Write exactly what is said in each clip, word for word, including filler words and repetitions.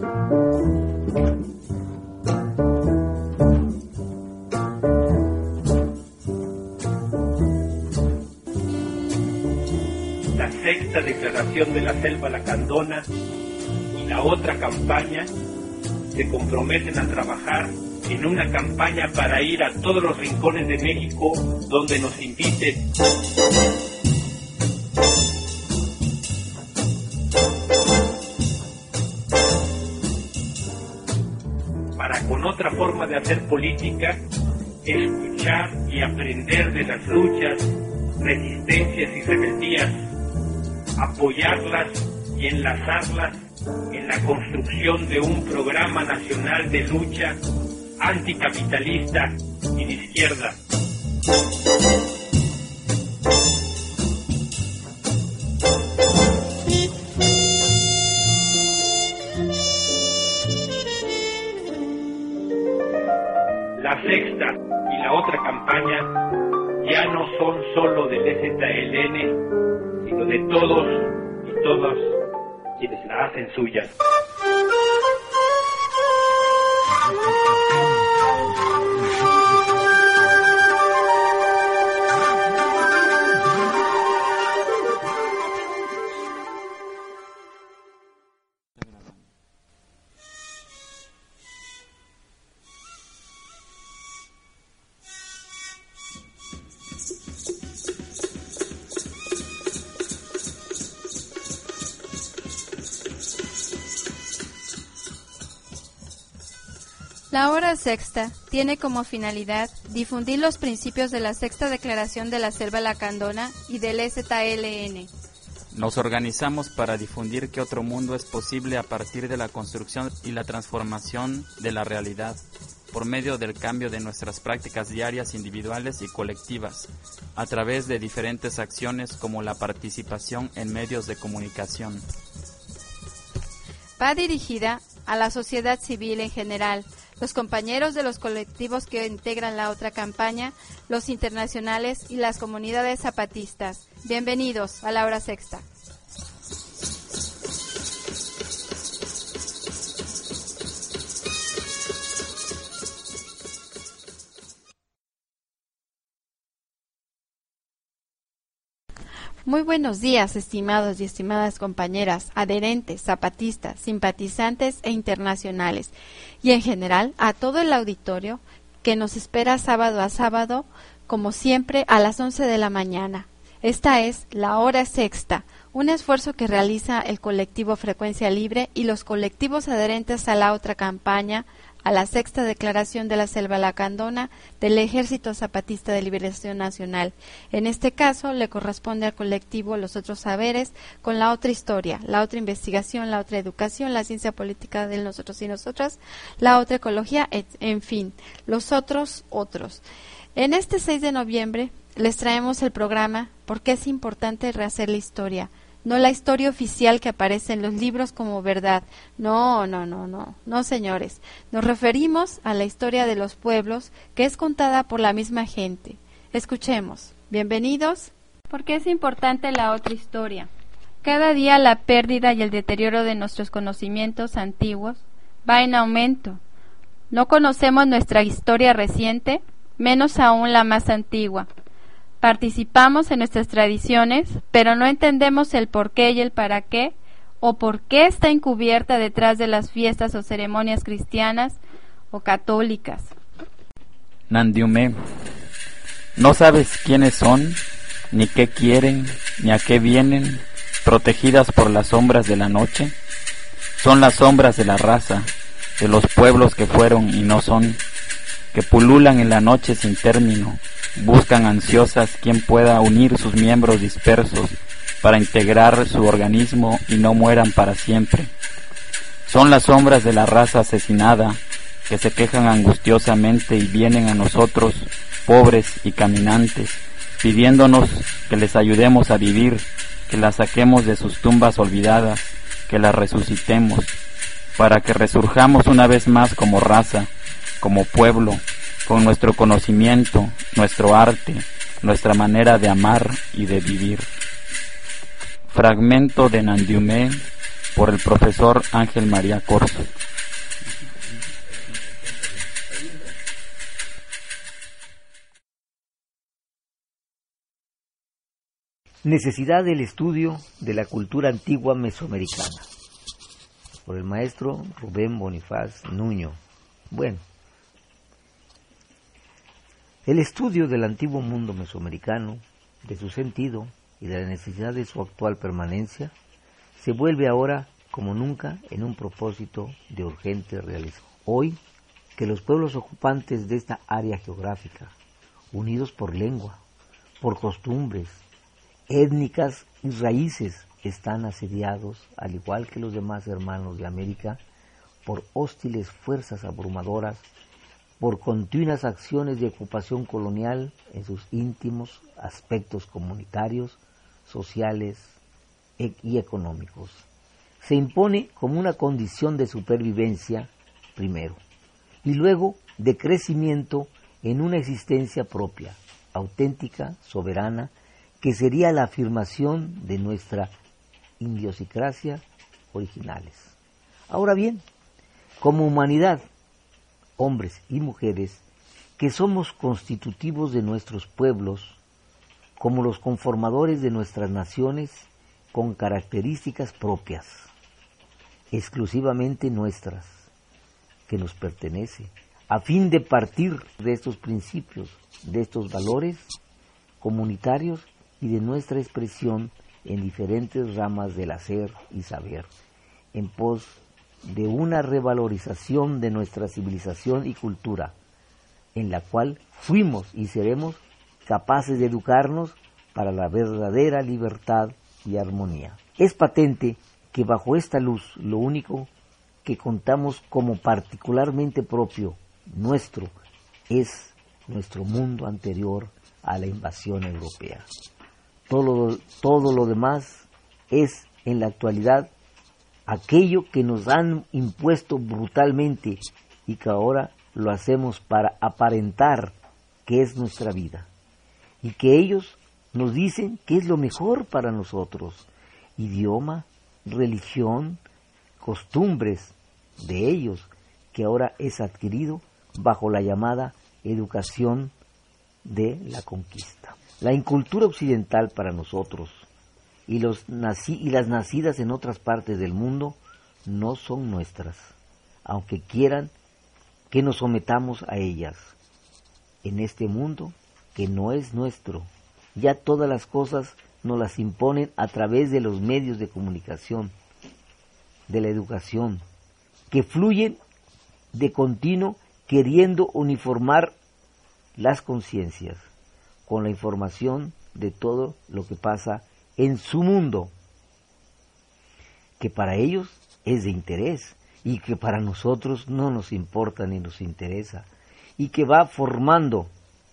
La sexta declaración de la Selva Lacandona y la otra campaña se comprometen a trabajar en una campaña para ir a todos los rincones de México donde nos inviten. Para con otra forma de hacer política, escuchar y aprender de las luchas, resistencias y rebeldías, apoyarlas y enlazarlas en la construcción de un programa nacional de lucha anticapitalista y de izquierda. La sexta y la otra campaña ya no son solo del E Z L N, sino de todos y todas quienes la hacen suya. La hora sexta tiene como finalidad difundir los principios de la sexta declaración de la Selva Lacandona y del E Z L N. Nos organizamos para difundir que otro mundo es posible a partir de la construcción y la transformación de la realidad, por medio del cambio de nuestras prácticas diarias individuales y colectivas, a través de diferentes acciones como la participación en medios de comunicación. Va dirigida a la sociedad civil en general, los compañeros de los colectivos que integran la otra campaña, los internacionales y las comunidades zapatistas. Bienvenidos a la hora sexta. Muy buenos días, estimados y estimadas compañeras, adherentes, zapatistas, simpatizantes e internacionales, y en general a todo el auditorio que nos espera sábado a sábado, como siempre, a las once de la mañana. Esta es la hora sexta, un esfuerzo que realiza el colectivo Frecuencia Libre y los colectivos adherentes a la otra campaña, a la sexta declaración de la Selva Lacandona del Ejército Zapatista de Liberación Nacional. En este caso le corresponde al colectivo Los Otros Saberes con la otra historia, la otra investigación, la otra educación, la ciencia política de nosotros y nosotras, la otra ecología, et, en fin, los otros otros. En este seis de noviembre les traemos el programa ¿Por qué es importante rehacer la historia? No la historia oficial que aparece en los libros como verdad. No, no, no, no, no, señores. Nos referimos a la historia de los pueblos que es contada por la misma gente. Escuchemos. Bienvenidos. ¿Por qué es importante la otra historia? Cada día la pérdida y el deterioro de nuestros conocimientos antiguos va en aumento. No conocemos nuestra historia reciente, menos aún la más antigua. Participamos en nuestras tradiciones, pero no entendemos el por qué y el para qué, o por qué está encubierta detrás de las fiestas o ceremonias cristianas o católicas. Nandiumé, ¿no sabes quiénes son, ni qué quieren, ni a qué vienen, protegidas por las sombras de la noche? Son las sombras de la raza, de los pueblos que fueron y no son, que pululan en la noche sin término, buscan ansiosas quien pueda unir sus miembros dispersos para integrar su organismo y no mueran para siempre. Son las sombras de la raza asesinada que se quejan angustiosamente y vienen a nosotros, pobres y caminantes, pidiéndonos que les ayudemos a vivir, que las saquemos de sus tumbas olvidadas, que las resucitemos, para que resurjamos una vez más como raza, como pueblo, con nuestro conocimiento, nuestro arte, nuestra manera de amar y de vivir. Fragmento de Nandiumé por el profesor Ángel María Corzo. Necesidad del estudio de la cultura antigua mesoamericana, por el maestro Rubén Bonifaz Nuño. Bueno, el estudio del antiguo mundo mesoamericano, de su sentido y de la necesidad de su actual permanencia, se vuelve ahora, como nunca, en un propósito de urgente realización. Hoy, que los pueblos ocupantes de esta área geográfica, unidos por lengua, por costumbres, étnicas y raíces, están asediados, al igual que los demás hermanos de América, por hostiles fuerzas abrumadoras, por continuas acciones de ocupación colonial en sus íntimos aspectos comunitarios, sociales y económicos. Se impone como una condición de supervivencia, primero, y luego de crecimiento en una existencia propia, auténtica, soberana, que sería la afirmación de nuestra idiosincrasia originales. Ahora bien, como humanidad, hombres y mujeres, que somos constitutivos de nuestros pueblos, como los conformadores de nuestras naciones, con características propias, exclusivamente nuestras, que nos pertenece, a fin de partir de estos principios, de estos valores comunitarios y de nuestra expresión en diferentes ramas del hacer y saber, en pos de una revalorización de nuestra civilización y cultura, en la cual fuimos y seremos capaces de educarnos para la verdadera libertad y armonía. Es patente que bajo esta luz lo único que contamos como particularmente propio, nuestro, es nuestro mundo anterior a la invasión europea. Todo, todo lo demás es en la actualidad aquello que nos han impuesto brutalmente y que ahora lo hacemos para aparentar que es nuestra vida, y que ellos nos dicen que es lo mejor para nosotros, idioma, religión, costumbres de ellos, que ahora es adquirido bajo la llamada educación de la conquista. La incultura occidental para nosotros y, los nací, y las nacidas en otras partes del mundo no son nuestras, aunque quieran que nos sometamos a ellas. En este mundo que no es nuestro, ya todas las cosas nos las imponen a través de los medios de comunicación, de la educación, que fluyen de continuo queriendo uniformar las conciencias con la información de todo lo que pasa en su mundo, que para ellos es de interés y que para nosotros no nos importa ni nos interesa, y que va formando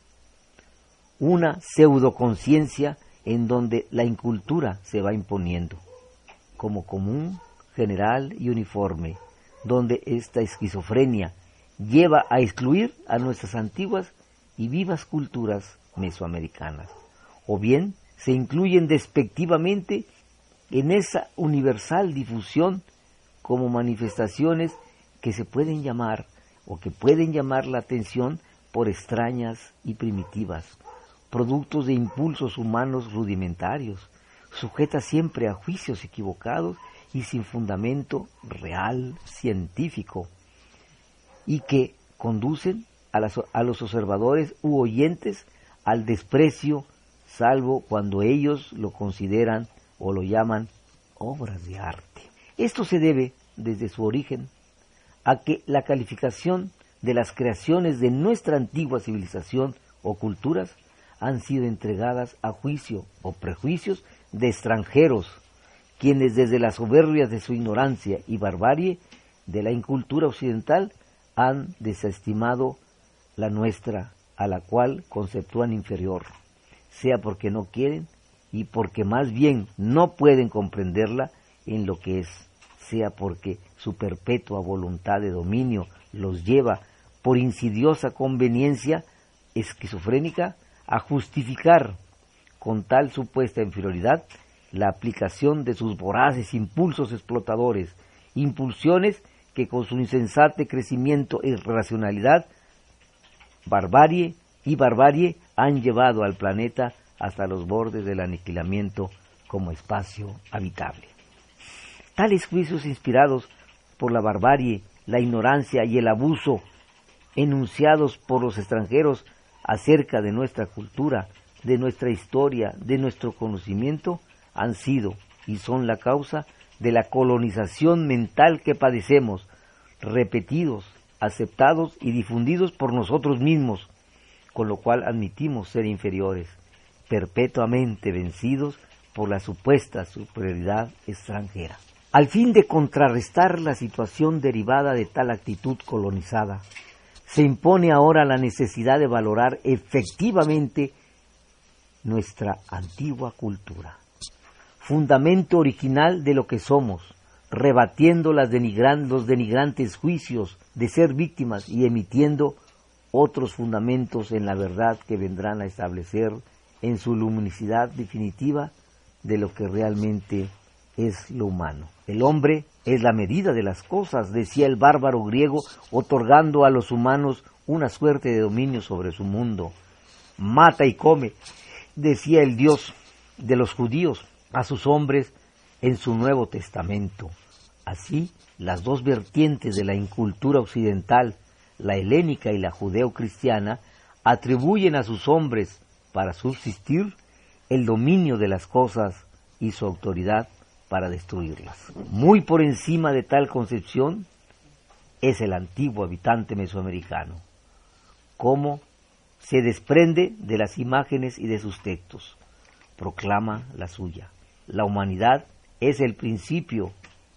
una pseudoconciencia en donde la incultura se va imponiendo como común, general y uniforme, donde esta esquizofrenia lleva a excluir a nuestras antiguas y vivas culturas mesoamericanas, o bien se incluyen despectivamente en esa universal difusión como manifestaciones que se pueden llamar o que pueden llamar la atención por extrañas y primitivas, productos de impulsos humanos rudimentarios, sujetas siempre a juicios equivocados y sin fundamento real científico, y que conducen a, las, a los observadores u oyentes al desprecio, salvo cuando ellos lo consideran o lo llaman obras de arte. Esto se debe, desde su origen, a que la calificación de las creaciones de nuestra antigua civilización o culturas han sido entregadas a juicio o prejuicios de extranjeros, quienes desde la soberbia de su ignorancia y barbarie de la incultura occidental han desestimado la nuestra, a la cual conceptúan inferior, sea porque no quieren y porque más bien no pueden comprenderla en lo que es, sea porque su perpetua voluntad de dominio los lleva por insidiosa conveniencia esquizofrénica a justificar con tal supuesta inferioridad la aplicación de sus voraces impulsos explotadores, impulsiones que con su insensate crecimiento e irracionalidad, barbarie y barbarie han llevado al planeta hasta los bordes del aniquilamiento como espacio habitable. Tales juicios inspirados por la barbarie, la ignorancia y el abuso enunciados por los extranjeros acerca de nuestra cultura, de nuestra historia, de nuestro conocimiento, han sido y son la causa de la colonización mental que padecemos, repetidos, aceptados y difundidos por nosotros mismos, con lo cual admitimos ser inferiores, perpetuamente vencidos por la supuesta superioridad extranjera. Al fin de contrarrestar la situación derivada de tal actitud colonizada, se impone ahora la necesidad de valorar efectivamente nuestra antigua cultura, fundamento original de lo que somos, rebatiendo las denigran- los denigrantes juicios de ser víctimas y emitiendo otros fundamentos en la verdad que vendrán a establecer en su luminosidad definitiva de lo que realmente es lo humano. El hombre es la medida de las cosas, decía el bárbaro griego, otorgando a los humanos una suerte de dominio sobre su mundo. Mata y come, decía el Dios de los judíos a sus hombres en su Nuevo Testamento. Así, las dos vertientes de la incultura occidental, la helénica y la judeocristiana, atribuyen a sus hombres, para subsistir, el dominio de las cosas y su autoridad para destruirlas. Muy por encima de tal concepción es el antiguo habitante mesoamericano, como se desprende de las imágenes y de sus textos, proclama la suya. La humanidad es el principio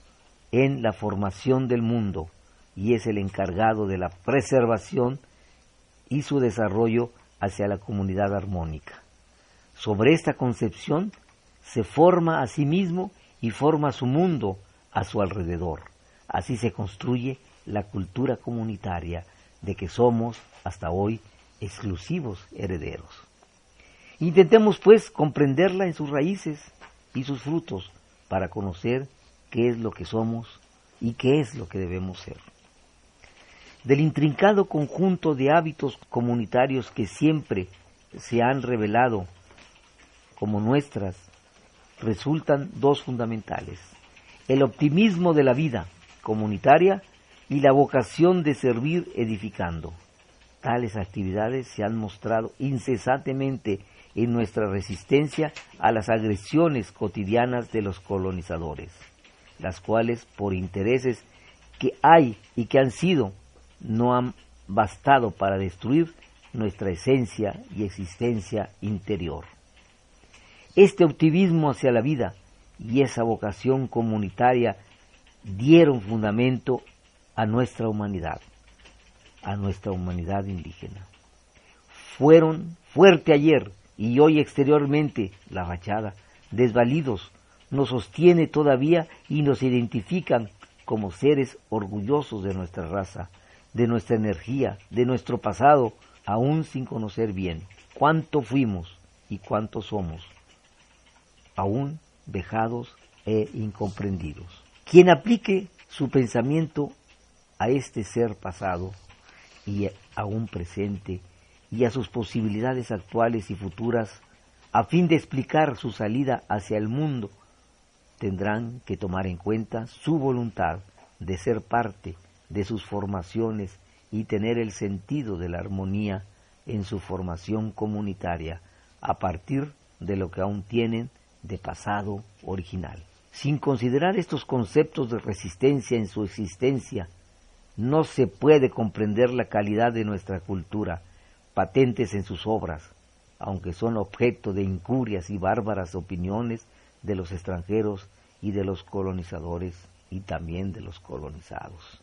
en la formación del mundo y es el encargado de la preservación y su desarrollo hacia la comunidad armónica. Sobre esta concepción se forma a sí mismo y forma su mundo a su alrededor. Así se construye la cultura comunitaria de que somos hasta hoy exclusivos herederos. Intentemos pues comprenderla en sus raíces y sus frutos para conocer qué es lo que somos y qué es lo que debemos ser. Del intrincado conjunto de hábitos comunitarios que siempre se han revelado como nuestras, resultan dos fundamentales: el optimismo de la vida comunitaria y la vocación de servir edificando. Tales actividades se han mostrado incesantemente en nuestra resistencia a las agresiones cotidianas de los colonizadores, las cuales, por intereses que hay y que han sido, no han bastado para destruir nuestra esencia y existencia interior. Este optimismo hacia la vida y esa vocación comunitaria dieron fundamento a nuestra humanidad, a nuestra humanidad indígena. Fueron fuerte ayer y hoy exteriormente la fachada, desvalidos, nos sostiene todavía y nos identifican como seres orgullosos de nuestra raza, de nuestra energía, de nuestro pasado, aún sin conocer bien cuánto fuimos y cuánto somos, aún vejados e incomprendidos. Quien aplique su pensamiento a este ser pasado y aún presente y a sus posibilidades actuales y futuras, a fin de explicar su salida hacia el mundo, tendrán que tomar en cuenta su voluntad de ser parte de sus formaciones y tener el sentido de la armonía en su formación comunitaria a partir de lo que aún tienen de pasado original. Sin considerar estos conceptos de resistencia en su existencia, no se puede comprender la calidad de nuestra cultura, patentes en sus obras, aunque son objeto de incurias y bárbaras opiniones de los extranjeros y de los colonizadores y también de los colonizados.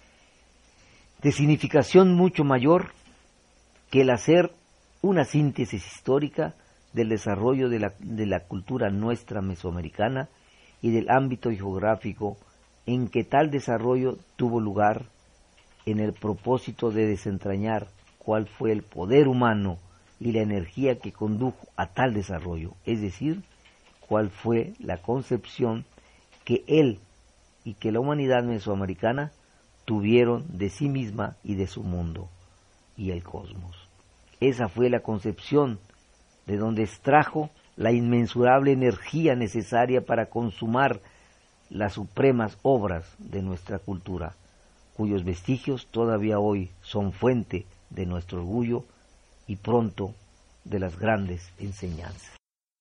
De significación mucho mayor que el hacer una síntesis histórica del desarrollo de la, de la cultura nuestra mesoamericana y del ámbito geográfico en que tal desarrollo tuvo lugar, en el propósito de desentrañar cuál fue el poder humano y la energía que condujo a tal desarrollo, es decir, cuál fue la concepción que él y que la humanidad mesoamericana tuvieron de sí misma y de su mundo y el cosmos. Esa fue la concepción de donde extrajo la inmensurable energía necesaria para consumar las supremas obras de nuestra cultura, cuyos vestigios todavía hoy son fuente de nuestro orgullo y pronto de las grandes enseñanzas.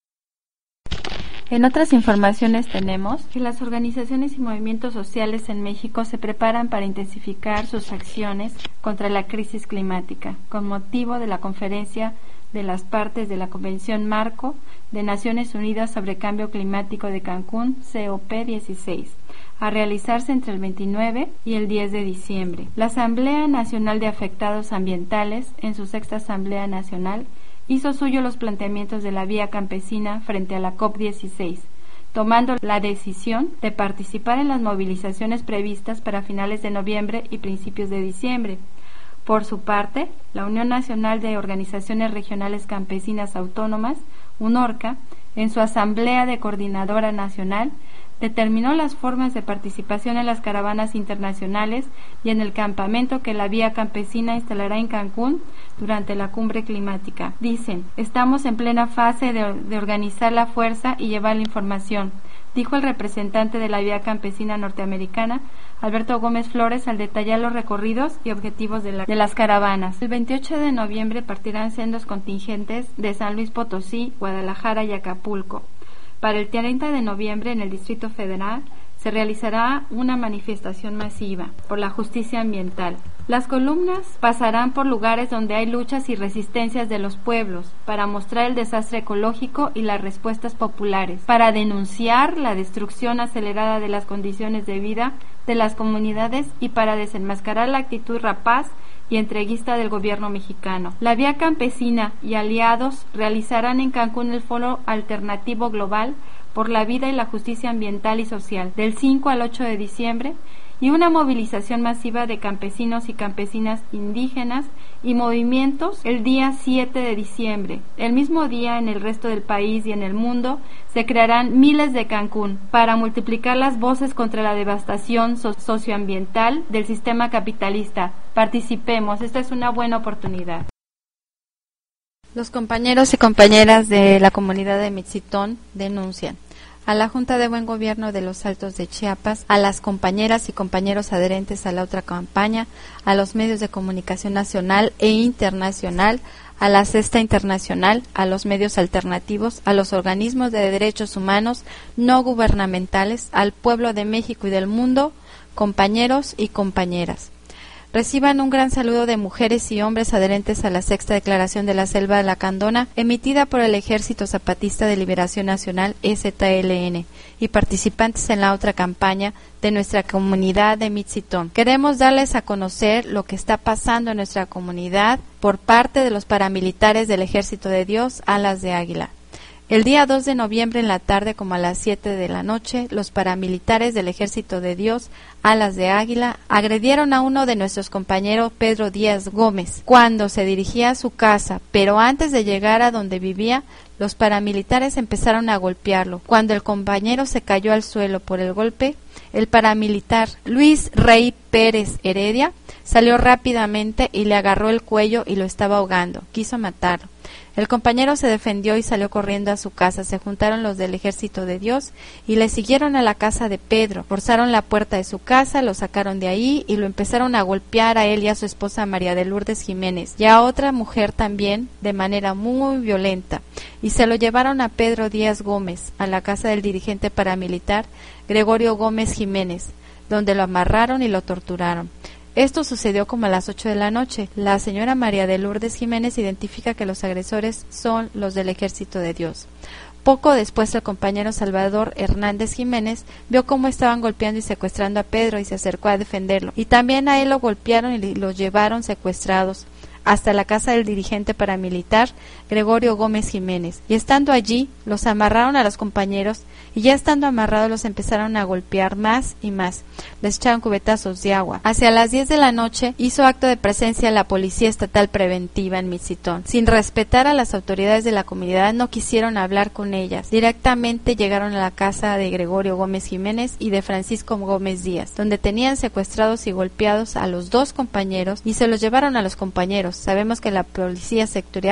En otras informaciones tenemos que las organizaciones y movimientos sociales en México se preparan para intensificar sus acciones contra la crisis climática, con motivo de la conferencia de las partes de la Convención Marco de Naciones Unidas sobre Cambio Climático de Cancún, C O P dieciséis, a realizarse entre el veintinueve y el diez de diciembre. La Asamblea Nacional de Afectados Ambientales, en su sexta Asamblea Nacional, hizo suyo los planteamientos de la vía campesina frente a la COP dieciséis, tomando la decisión de participar en las movilizaciones previstas para finales de noviembre y principios de diciembre. Por su parte, la Unión Nacional de Organizaciones Regionales Campesinas Autónomas, UNORCA, en su Asamblea de Coordinadora Nacional, determinó las formas de participación en las caravanas internacionales y en el campamento que la Vía Campesina instalará en Cancún durante la cumbre climática. Dicen, estamos en plena fase de, de organizar la fuerza y llevar la información, dijo el representante de la Vía Campesina norteamericana, Alberto Gómez Flores, al detallar los recorridos y objetivos de, la, de las caravanas. El veintiocho de noviembre partirán sendos contingentes de San Luis Potosí, Guadalajara y Acapulco. Para el treinta de noviembre, en el Distrito Federal, se realizará una manifestación masiva por la justicia ambiental. Las columnas pasarán por lugares donde hay luchas y resistencias de los pueblos para mostrar el desastre ecológico y las respuestas populares, para denunciar la destrucción acelerada de las condiciones de vida de las comunidades y para desenmascarar la actitud rapaz y entreguista del gobierno mexicano. La Vía Campesina y aliados realizarán en Cancún el Foro Alternativo Global por la Vida y la Justicia Ambiental y Social del cinco al ocho de diciembre y una movilización masiva de campesinos y campesinas indígenas y movimientos el día siete de diciembre. El mismo día, en el resto del país y en el mundo, se crearán miles de Cancún para multiplicar las voces contra la devastación so- socioambiental del sistema capitalista. Participemos, esta es una buena oportunidad. Los compañeros y compañeras de la comunidad de Mitzitón denuncian a la Junta de Buen Gobierno de los Altos de Chiapas, a las compañeras y compañeros adherentes a la otra campaña, a los medios de comunicación nacional e internacional, a la Cesta Internacional, a los medios alternativos, a los organismos de derechos humanos no gubernamentales, al pueblo de México y del mundo, compañeros y compañeras. Reciban un gran saludo de mujeres y hombres adherentes a la Sexta Declaración de la Selva Lacandona, emitida por el Ejército Zapatista de Liberación Nacional, E Z L N, y participantes en la otra campaña de nuestra comunidad de Mitzitón. Queremos darles a conocer lo que está pasando en nuestra comunidad por parte de los paramilitares del Ejército de Dios, Alas de Águila. El día dos de noviembre en la tarde, como a las siete de la noche, los paramilitares del Ejército de Dios, Alas de Águila, agredieron a uno de nuestros compañeros, Pedro Díaz Gómez, cuando se dirigía a su casa, pero antes de llegar a donde vivía, los paramilitares empezaron a golpearlo. Cuando el compañero se cayó al suelo por el golpe, el paramilitar Luis Rey Pérez Heredia salió rápidamente y le agarró el cuello y lo estaba ahogando. Quiso matarlo. El compañero se defendió y salió corriendo a su casa. Se juntaron los del Ejército de Dios y le siguieron a la casa de Pedro. Forzaron la puerta de su casa, lo sacaron de ahí y lo empezaron a golpear a él y a su esposa María de Lourdes Jiménez y a otra mujer también de manera muy violenta. Y se lo llevaron a Pedro Díaz Gómez a la casa del dirigente paramilitar Gregorio Gómez Jiménez, donde lo amarraron y lo torturaron. Esto sucedió como a las ocho de la noche. La señora María de Lourdes Jiménez identifica que los agresores son los del Ejército de Dios. Poco después, el compañero Salvador Hernández Jiménez vio cómo estaban golpeando y secuestrando a Pedro y se acercó a defenderlo. Y también a él lo golpearon y lo llevaron secuestrados hasta la casa del dirigente paramilitar Gregorio Gómez Jiménez. Y estando allí, los amarraron a los compañeros y ya estando amarrados los empezaron a golpear más y más. Les echaron cubetazos de agua. Hacia las diez de la noche hizo acto de presencia la Policía Estatal Preventiva en Mitzitón. Sin respetar a las autoridades de la comunidad, no quisieron hablar con ellas. Directamente llegaron a la casa de Gregorio Gómez Jiménez y de Francisco Gómez Díaz, donde tenían secuestrados y golpeados a los dos compañeros y se los llevaron a los compañeros. Sabemos que la policía sectorial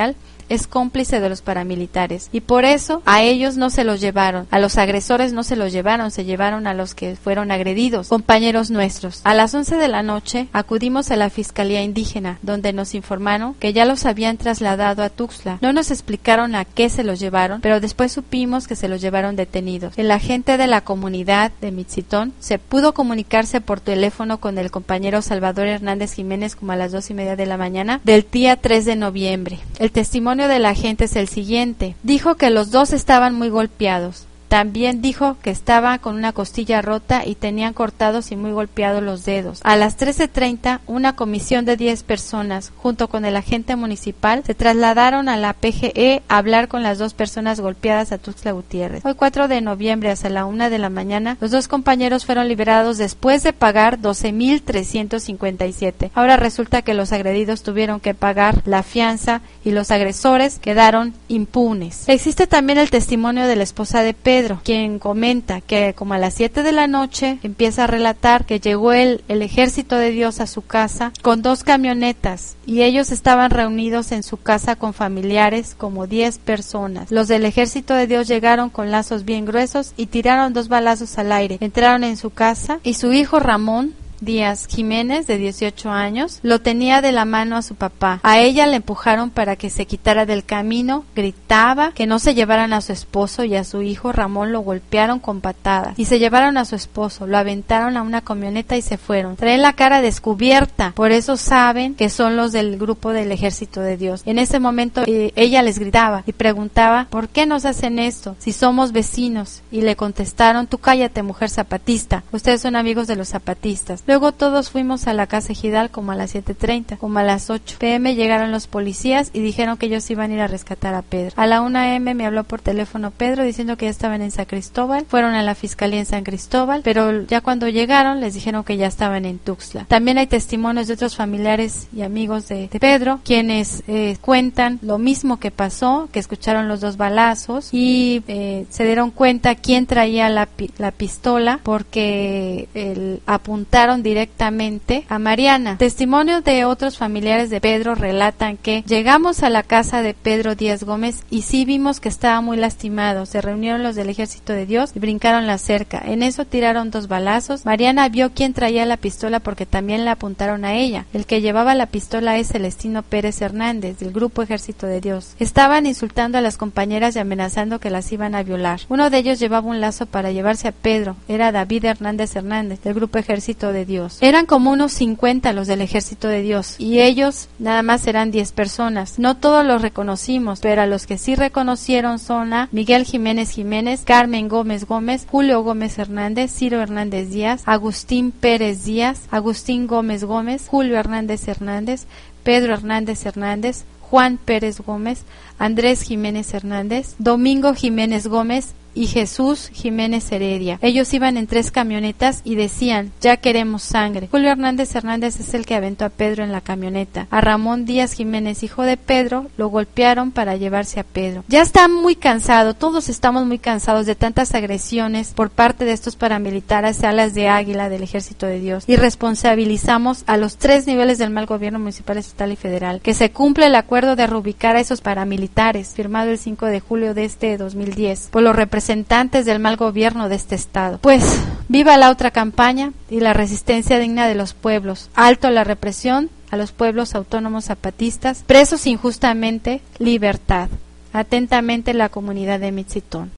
es cómplice de los paramilitares y por eso a ellos no se los llevaron, a los agresores no se los llevaron, se llevaron a los que fueron agredidos, compañeros nuestros. A las once de la noche acudimos a la Fiscalía Indígena, donde nos informaron que ya los habían trasladado a Tuxtla. No nos explicaron a qué se los llevaron, pero después supimos que se los llevaron detenidos. El agente de la comunidad de Mitzitón se pudo comunicarse por teléfono con el compañero Salvador Hernández Jiménez como a las dos y media de la mañana del día tres de noviembre. El testimonio del agente es el siguiente. Dijo que los dos estaban muy golpeados. También dijo que estaba con una costilla rota y tenían cortados y muy golpeados los dedos. A las trece treinta, una comisión de diez personas, junto con el agente municipal, se trasladaron a la P G E a hablar con las dos personas golpeadas a Tuxtla Gutiérrez. Hoy cuatro de noviembre, hasta la una de la mañana, los dos compañeros fueron liberados después de pagar doce mil trescientos cincuenta y siete. Ahora resulta que los agredidos tuvieron que pagar la fianza y los agresores quedaron impunes. Existe también el testimonio de la esposa de Pedro, Pedro, quien comenta que como a las siete de la noche empieza a relatar que llegó el, el ejército de Dios a su casa con dos camionetas y ellos estaban reunidos en su casa con familiares, como diez personas. Los del ejército de Dios llegaron con lazos bien gruesos y tiraron dos balazos al aire. Entraron en su casa y su hijo Ramón Díaz Jiménez, de dieciocho años, lo tenía de la mano a su papá. A ella le empujaron para que se quitara del camino, gritaba que no se llevaran a su esposo y a su hijo Ramón lo golpearon con patadas y se llevaron a su esposo, lo aventaron a una camioneta y se fueron. Traen la cara descubierta, por eso saben que son los del grupo del Ejército de Dios. En ese momento eh, ella les gritaba y preguntaba ¿por qué nos hacen esto? Si somos vecinos. Y le contestaron tú cállate mujer zapatista, ustedes son amigos de los zapatistas. Luego todos fuimos a la casa ejidal como a las siete treinta, como a las ocho pe eme llegaron los policías y dijeron que ellos iban a ir a rescatar a Pedro. A la una eme me habló por teléfono Pedro diciendo que ya estaban en San Cristóbal, fueron a la fiscalía en San Cristóbal, pero ya cuando llegaron les dijeron que ya estaban en Tuxtla. También hay testimonios de otros familiares y amigos de, de Pedro, quienes eh, cuentan lo mismo que pasó, que escucharon los dos balazos y eh, se dieron cuenta quién traía la, la pistola porque el, apuntaron directamente a Mariana. Testimonios de otros familiares de Pedro relatan que llegamos a la casa de Pedro Díaz Gómez y sí vimos que estaba muy lastimado. Se reunieron los del Ejército de Dios y brincaron la cerca. En eso tiraron dos balazos. Mariana vio quién traía la pistola porque también le apuntaron a ella. El que llevaba la pistola es Celestino Pérez Hernández, del grupo Ejército de Dios. Estaban insultando a las compañeras y amenazando que las iban a violar. Uno de ellos llevaba un lazo para llevarse a Pedro. Era David Hernández Hernández, del grupo Ejército de Dios. Eran como unos cincuenta los del Ejército de Dios y ellos nada más eran diez personas. No todos los reconocimos, pero a los que sí reconocieron son a Miguel Jiménez Jiménez, Carmen Gómez Gómez, Julio Gómez Hernández, Ciro Hernández Díaz, Agustín Pérez Díaz, Agustín Gómez Gómez, Julio Hernández Hernández, Pedro Hernández Hernández, Juan Pérez Gómez, Andrés Jiménez Hernández, Domingo Jiménez Gómez y Jesús Jiménez Heredia. Ellos iban en tres camionetas y decían, ya queremos sangre. Julio Hernández Hernández es el que aventó a Pedro en la camioneta. A Ramón Díaz Jiménez, hijo de Pedro, lo golpearon para llevarse a Pedro. Ya está muy cansado, todos estamos muy cansados de tantas agresiones por parte de estos paramilitares, alas de águila del Ejército de Dios, y responsabilizamos a los tres niveles del mal gobierno municipal, estatal y federal, que se cumple el acuerdo de reubicar a esos paramilitares, firmado el cinco de julio de este dos mil diez, por los representantes representantes del mal gobierno de este estado. Pues, viva la otra campaña y la resistencia digna de los pueblos. Alto la represión a los pueblos autónomos zapatistas, presos injustamente, libertad. Atentamente la comunidad de Mitzitón.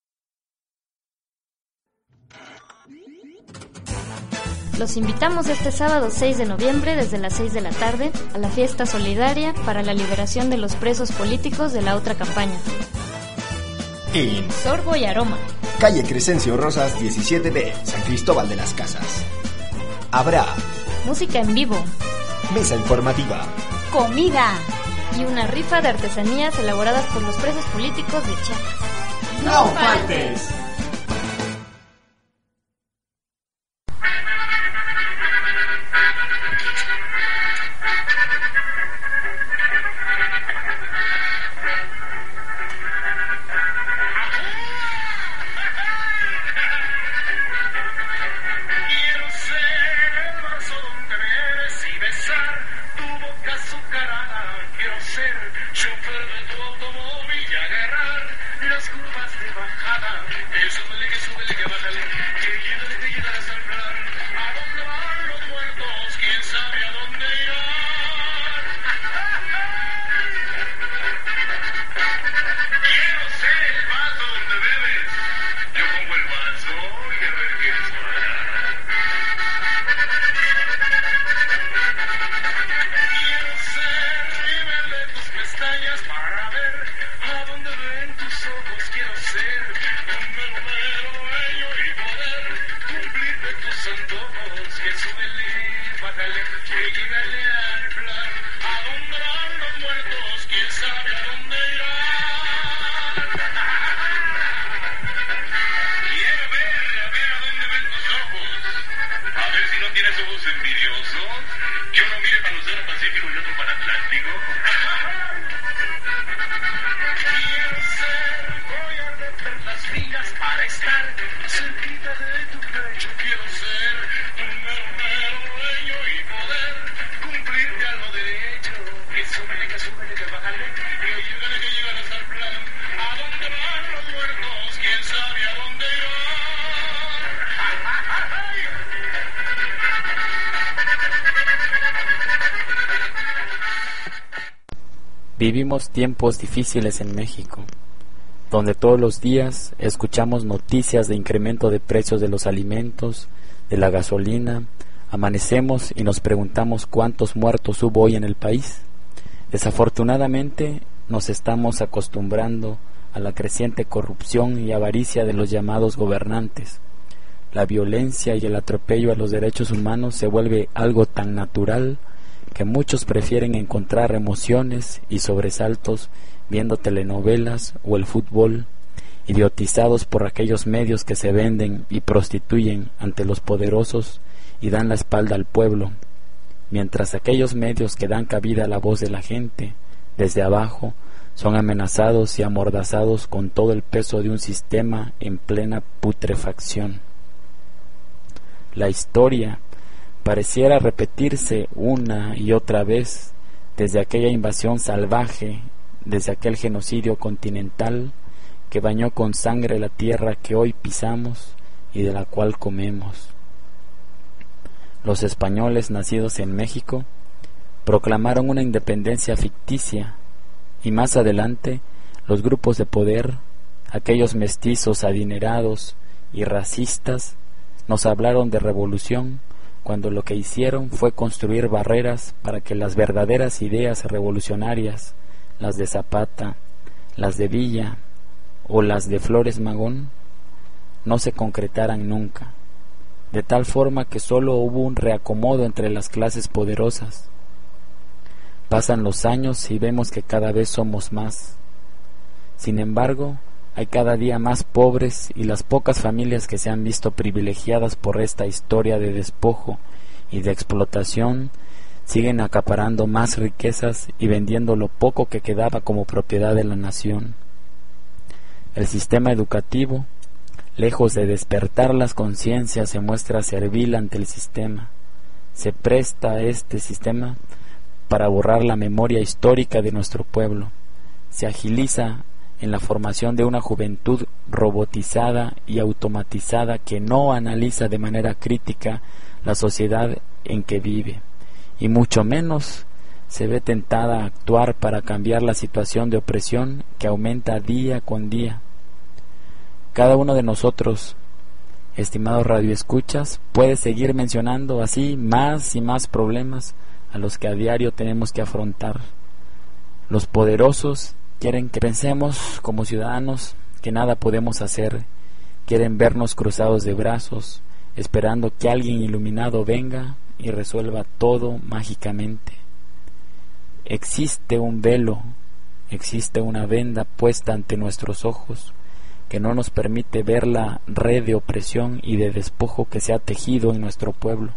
Los invitamos este sábado seis de noviembre desde las seis de la tarde a la fiesta solidaria para la liberación de los presos políticos de la otra campaña. En Sorbo y Aroma, calle Crescencio Rosas diecisiete B, San Cristóbal de las Casas. Habrá música en vivo, mesa informativa, comida y una rifa de artesanías elaboradas por los presos políticos de Chiapas. ¡No faltes! Chofer de tu Vivimos tiempos difíciles en México, donde todos los días escuchamos noticias de incremento de precios de los alimentos, de la gasolina. Amanecemos y nos preguntamos cuántos muertos hubo hoy en el país. Desafortunadamente nos estamos acostumbrando a la creciente corrupción y avaricia de los llamados gobernantes. La violencia y el atropello a los derechos humanos se vuelve algo tan natural que muchos prefieren encontrar emociones y sobresaltos viendo telenovelas o el fútbol, idiotizados por aquellos medios que se venden y prostituyen ante los poderosos y dan la espalda al pueblo, mientras aquellos medios que dan cabida a la voz de la gente desde abajo son amenazados y amordazados con todo el peso de un sistema en plena putrefacción. La historia pareciera repetirse una y otra vez desde aquella invasión salvaje, desde aquel genocidio continental que bañó con sangre la tierra que hoy pisamos y de la cual comemos. Los españoles nacidos en México proclamaron una independencia ficticia y más adelante los grupos de poder, aquellos mestizos adinerados y racistas, nos hablaron de revolución cuando lo que hicieron fue construir barreras para que las verdaderas ideas revolucionarias, las de Zapata, las de Villa o las de Flores Magón, no se concretaran nunca, de tal forma que solo hubo un reacomodo entre las clases poderosas. Pasan los años y vemos que cada vez somos más. Sin embargo, hay cada día más pobres y las pocas familias que se han visto privilegiadas por esta historia de despojo y de explotación siguen acaparando más riquezas y vendiendo lo poco que quedaba como propiedad de la nación. El sistema educativo, lejos de despertar las conciencias, se muestra servil ante el sistema. Se presta a este sistema para borrar la memoria histórica de nuestro pueblo. Se agiliza en la formación de una juventud robotizada y automatizada que no analiza de manera crítica la sociedad en que vive, y mucho menos se ve tentada a actuar para cambiar la situación de opresión que aumenta día con día. Cada uno de nosotros, estimados radioescuchas, puede seguir mencionando así más y más problemas a los que a diario tenemos que afrontar. Los poderosos quieren que pensemos como ciudadanos que nada podemos hacer, quieren vernos cruzados de brazos, esperando que alguien iluminado venga y resuelva todo mágicamente. Existe un velo, existe una venda puesta ante nuestros ojos que no nos permite ver la red de opresión y de despojo que se ha tejido en nuestro pueblo.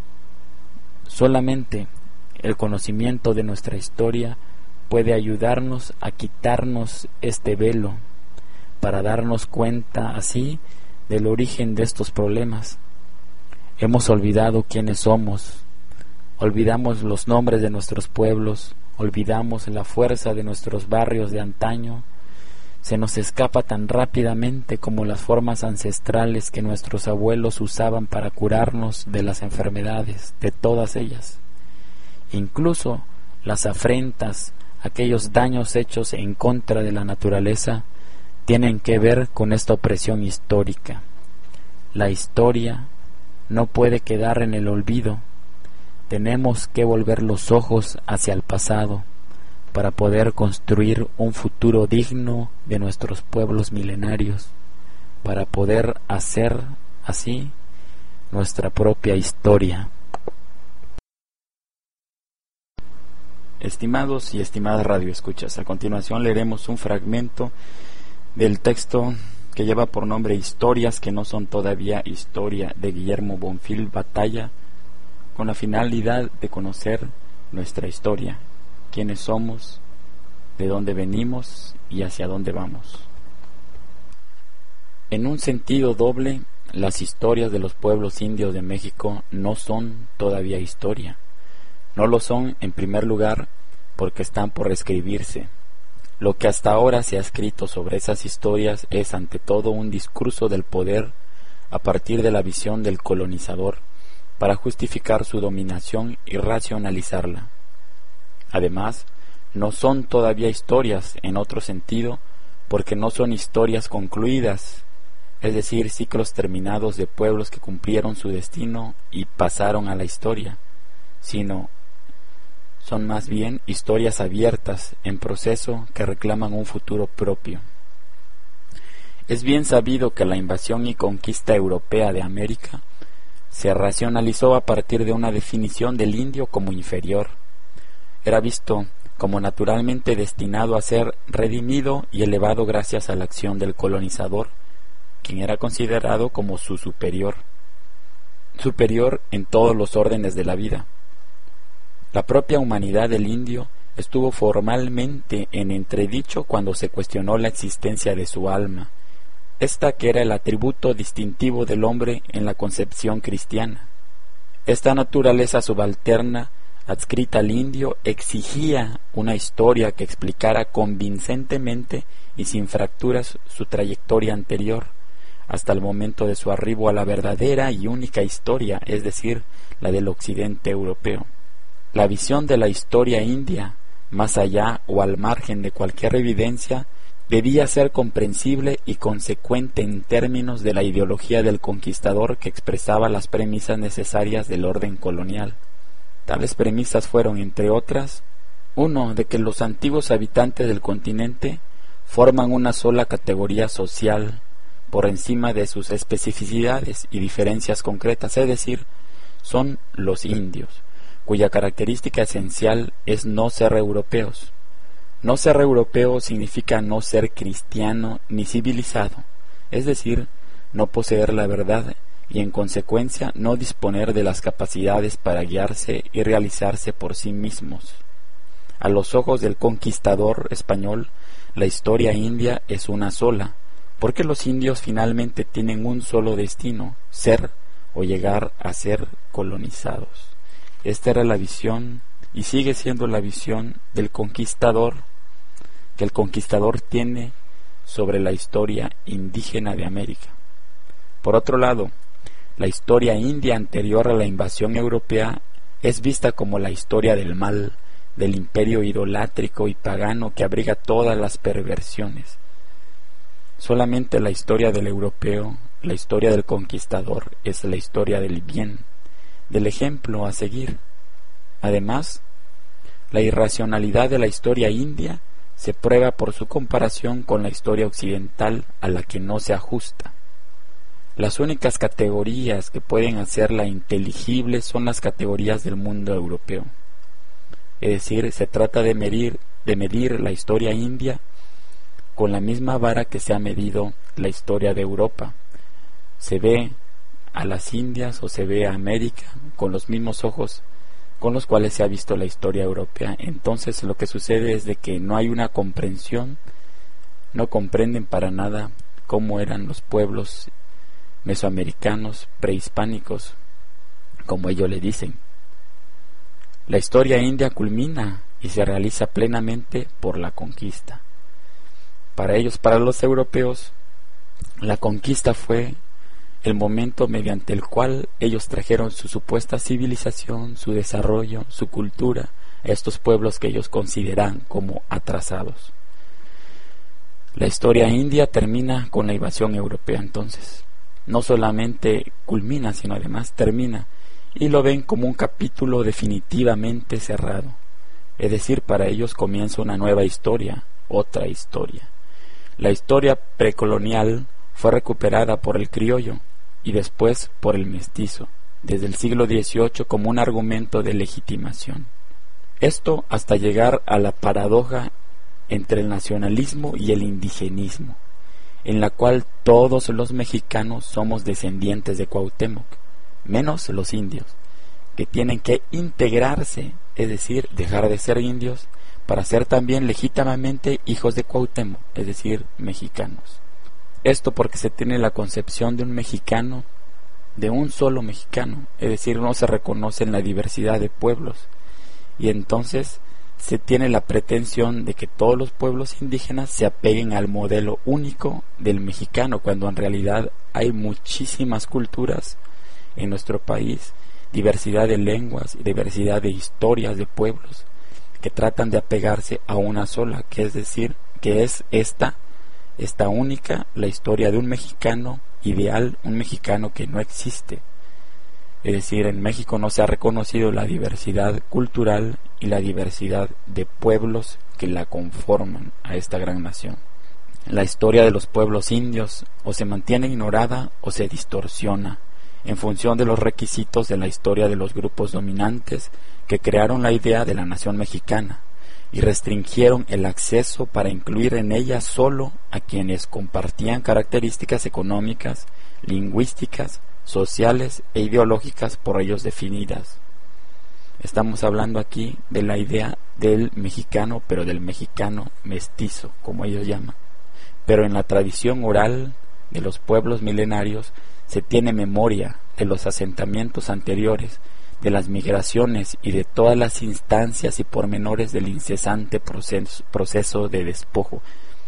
Solamente el conocimiento de nuestra historia puede ayudarnos a quitarnos este velo para darnos cuenta así del origen de estos problemas. Hemos olvidado quiénes somos, olvidamos los nombres de nuestros pueblos, olvidamos la fuerza de nuestros barrios de antaño. Se nos escapa tan rápidamente como las formas ancestrales que nuestros abuelos usaban para curarnos de las enfermedades, de todas ellas. Incluso las afrentas, aquellos daños hechos en contra de la naturaleza, tienen que ver con esta opresión histórica. La historia no puede quedar en el olvido. Tenemos que volver los ojos hacia el pasado para poder construir un futuro digno de nuestros pueblos milenarios, para poder hacer así nuestra propia historia. Estimados y estimadas radioescuchas, a continuación leeremos un fragmento del texto que lleva por nombre Historias que no son todavía historia, de Guillermo Bonfil Batalla, con la finalidad de conocer nuestra historia, quiénes somos, de dónde venimos y hacia dónde vamos. En un sentido doble, las historias de los pueblos indios de México no son todavía historia. No lo son, en primer lugar, porque están por escribirse. Lo que hasta ahora se ha escrito sobre esas historias es ante todo un discurso del poder a partir de la visión del colonizador para justificar su dominación y racionalizarla. Además, no son todavía historias en otro sentido porque no son historias concluidas, es decir, ciclos terminados de pueblos que cumplieron su destino y pasaron a la historia, sino son más bien historias abiertas en proceso que reclaman un futuro propio. Es bien sabido que la invasión y conquista europea de América se racionalizó a partir de una definición del indio como inferior. Era visto como naturalmente destinado a ser redimido y elevado gracias a la acción del colonizador, quien era considerado como su superior, superior en todos los órdenes de la vida. La propia humanidad del indio estuvo formalmente en entredicho cuando se cuestionó la existencia de su alma, esta que era el atributo distintivo del hombre en la concepción cristiana. Esta naturaleza subalterna adscrita al indio exigía una historia que explicara convincentemente y sin fracturas su trayectoria anterior, hasta el momento de su arribo a la verdadera y única historia, es decir, la del occidente europeo. La visión de la historia india, más allá o al margen de cualquier evidencia, debía ser comprensible y consecuente en términos de la ideología del conquistador que expresaba las premisas necesarias del orden colonial. Tales premisas fueron, entre otras, uno, de que los antiguos habitantes del continente forman una sola categoría social por encima de sus especificidades y diferencias concretas, es decir, son los indios, cuya característica esencial es no ser europeos. No ser europeo significa no ser cristiano ni civilizado, es decir, no poseer la verdad y en consecuencia no disponer de las capacidades para guiarse y realizarse por sí mismos. A los ojos del conquistador español, la historia india es una sola, porque los indios finalmente tienen un solo destino, ser o llegar a ser colonizados. Esta era la visión, y sigue siendo la visión del conquistador, que el conquistador tiene sobre la historia indígena de América. Por otro lado, la historia india anterior a la invasión europea es vista como la historia del mal, del imperio idolátrico y pagano que abriga todas las perversiones. Solamente la historia del europeo, la historia del conquistador, es la historia del bien, del ejemplo a seguir. Además, la irracionalidad de la historia india se prueba por su comparación con la historia occidental a la que no se ajusta. Las únicas categorías que pueden hacerla inteligible son las categorías del mundo europeo. Es decir, se trata de medir, de medir la historia india con la misma vara que se ha medido la historia de Europa. Se ve a las Indias o se ve a América con los mismos ojos con los cuales se ha visto la historia europea. Entonces lo que sucede es de que no hay una comprensión, no comprenden para nada cómo eran los pueblos mesoamericanos prehispánicos, como ellos le dicen. La historia india culmina y se realiza plenamente por la conquista. Para ellos, para los europeos, la conquista fue el momento mediante el cual ellos trajeron su supuesta civilización, su desarrollo, su cultura a estos pueblos que ellos consideran como atrasados. La historia india termina con la invasión europea, entonces. No solamente culmina, sino además termina, y lo ven como un capítulo definitivamente cerrado. Es decir, para ellos comienza una nueva historia, otra historia. La historia precolonial fue recuperada por el criollo y después por el mestizo, desde el siglo dieciocho como un argumento de legitimación. Esto hasta llegar a la paradoja entre el nacionalismo y el indigenismo, en la cual todos los mexicanos somos descendientes de Cuauhtémoc, menos los indios, que tienen que integrarse, es decir, dejar de ser indios, para ser también legítimamente hijos de Cuauhtémoc, es decir, mexicanos. Esto porque se tiene la concepción de un mexicano, de un solo mexicano, es decir, no se reconoce en la diversidad de pueblos, y entonces se tiene la pretensión de que todos los pueblos indígenas se apeguen al modelo único del mexicano, cuando en realidad hay muchísimas culturas en nuestro país, diversidad de lenguas, diversidad de historias de pueblos, que tratan de apegarse a una sola, que es decir, que es esta, esta única, la historia de un mexicano ideal, un mexicano que no existe. Es decir, en México no se ha reconocido la diversidad cultural y la diversidad de pueblos que la conforman a esta gran nación. La historia de los pueblos indios o se mantiene ignorada o se distorsiona en función de los requisitos de la historia de los grupos dominantes que crearon la idea de la nación mexicana y restringieron el acceso para incluir en ella solo a quienes compartían características económicas, lingüísticas, sociales e ideológicas por ellos definidas. Estamos hablando aquí de la idea del mexicano, pero del mexicano mestizo, como ellos llaman. Pero en la tradición oral de los pueblos milenarios se tiene memoria de los asentamientos anteriores, de las migraciones y de todas las instancias y pormenores del incesante proceso, proceso de despojo.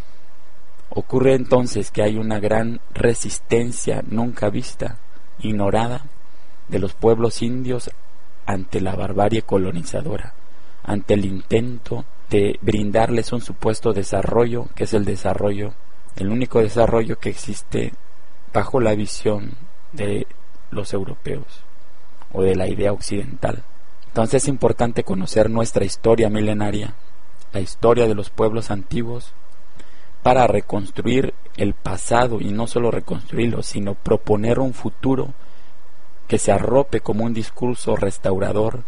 Ocurre entonces que hay una gran resistencia nunca vista, ignorada, de los pueblos indios ante la barbarie colonizadora, ante el intento de brindarles un supuesto desarrollo, que es el desarrollo, el único desarrollo que existe bajo la visión de los europeos o de la idea occidental. Entonces es importante conocer nuestra historia milenaria, la historia de los pueblos antiguos, para reconstruir el pasado, y no solo reconstruirlo, sino proponer un futuro que se arrope como un discurso restaurador.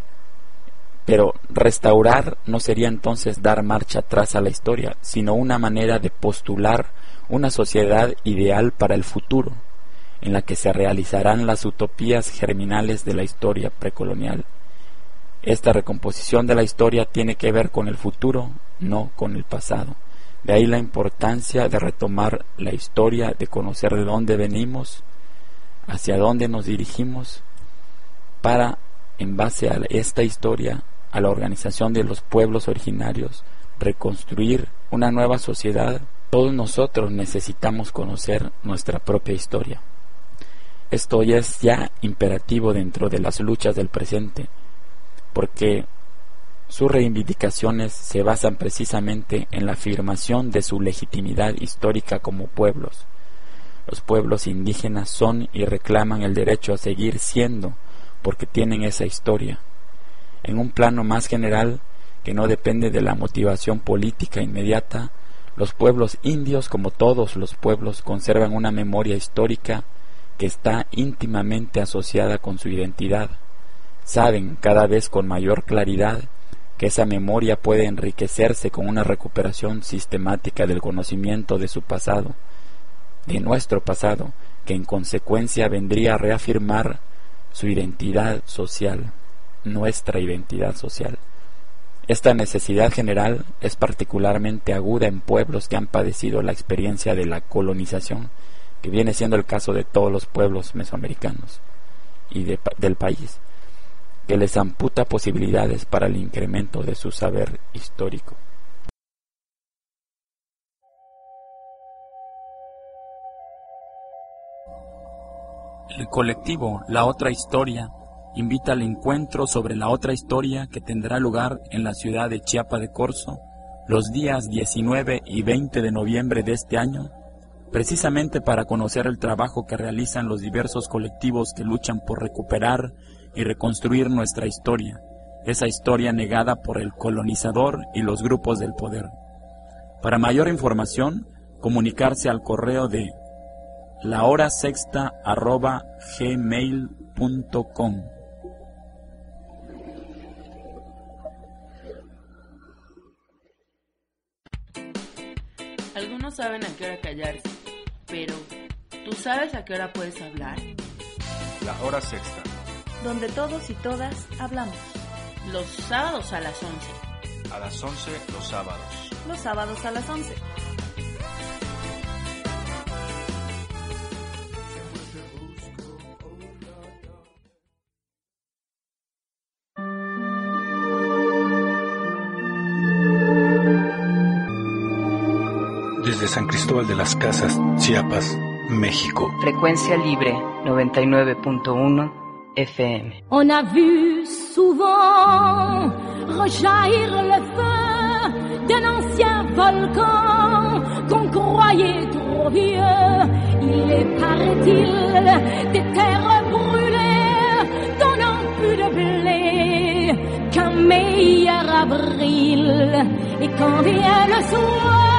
Pero restaurar no sería entonces dar marcha atrás a la historia, sino una manera de postular una sociedad ideal para el futuro, en la que se realizarán las utopías germinales de la historia precolonial. Esta recomposición de la historia tiene que ver con el futuro, no con el pasado. De ahí la importancia de retomar la historia, de conocer de dónde venimos, hacia dónde nos dirigimos, para, en base a esta historia, a la organización de los pueblos originarios, reconstruir una nueva sociedad. Todos nosotros necesitamos conocer nuestra propia historia. Esto ya es ya imperativo dentro de las luchas del presente, porque sus reivindicaciones se basan precisamente en la afirmación de su legitimidad histórica como pueblos. Los pueblos indígenas son y reclaman el derecho a seguir siendo, porque tienen esa historia. En un plano más general, que no depende de la motivación política inmediata, los pueblos indios, como todos los pueblos, conservan una memoria histórica que está íntimamente asociada con su identidad. Saben cada vez con mayor claridad que esa memoria puede enriquecerse con una recuperación sistemática del conocimiento de su pasado, de nuestro pasado, que en consecuencia vendría a reafirmar su identidad social, nuestra identidad social. Esta necesidad general es particularmente aguda en pueblos que han padecido la experiencia de la colonización, que viene siendo el caso de todos los pueblos mesoamericanos y de, del país, que les amputa posibilidades para el incremento de su saber histórico. El colectivo La Otra Historia invita al encuentro sobre la otra historia que tendrá lugar en la ciudad de Chiapa de Corzo los días diecinueve y veinte de noviembre de este año, precisamente para conocer el trabajo que realizan los diversos colectivos que luchan por recuperar y reconstruir nuestra historia, esa historia negada por el colonizador y los grupos del poder. Para mayor información, comunicarse al correo de lahorasexta arroba gmail punto com. Algunos saben a qué hora callarse, pero ¿tú sabes a qué hora puedes hablar? La hora sexta. Donde todos y todas hablamos. Los sábados a las once. A las once los sábados. Los sábados a las once. Desde San Cristóbal de las Casas, Chiapas, México. Frecuencia libre noventa y nueve punto uno F M. On a vu souvent rejaillir le feu d'un ancien volcan qu'on croyait trop vieux. Il est, paraît-il, des terres brûlées donnant plus de blé qu'un meilleur avril. Et quand vient le soir,